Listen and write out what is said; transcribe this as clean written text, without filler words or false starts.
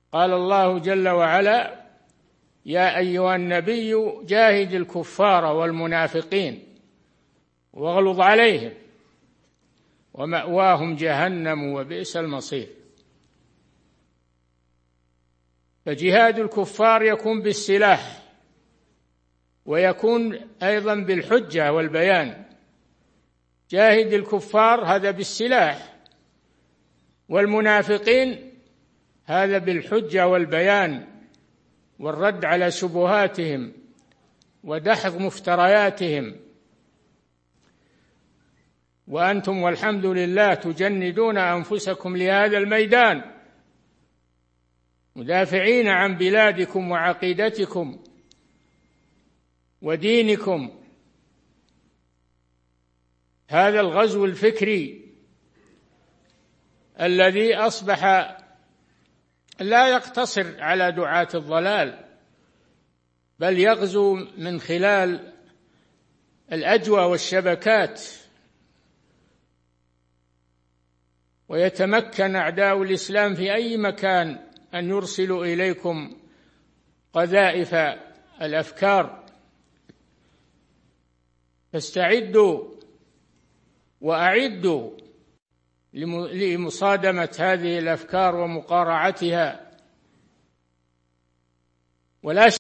قال الله جل وعلا: يا أيها النبي جاهد الكفار والمنافقين واغلظ عليهم ومأواهم جهنم وبئس المصير. فجهاد الكفار يكون بالسلاح، ويكون أيضا بالحجة والبيان. جاهد الكفار هذا بالسلاح، والمنافقين هذا بالحجة والبيان والرد على شبهاتهم ودحض مفترياتهم. وأنتم والحمد لله تجندون أنفسكم لهذا الميدان، مدافعين عن بلادكم وعقيدتكم ودينكم. هذا الغزو الفكري الذي أصبح لا يقتصر على دعاة الضلال، بل يغزو من خلال الأجوى والشبكات، ويتمكن أعداء الإسلام في أي مكان أن يرسلوا إليكم قذائف الأفكار. فاستعدوا وأعدوا لمصادمة هذه الأفكار ومقارعتها. ولا